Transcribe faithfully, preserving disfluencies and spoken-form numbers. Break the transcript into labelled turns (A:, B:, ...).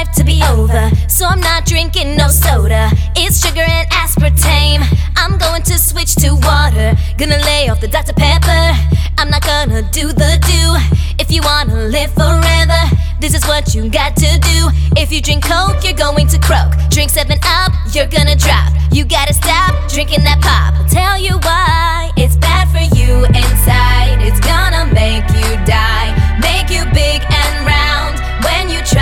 A: about to be over, so I'm not drinking no soda. It's sugar and aspartame. I'm going to switch to water. Gonna lay off the Doctor Pepper. I'm not gonna do the do. If you wanna live forever, this is what you got to do. If you drink Coke, you're going to croak. Drink seven up, you're gonna drop. You gotta stop drinking that pop. I'll tell you why. It's bad for you inside. It's gonna make you die, make you big and round when you try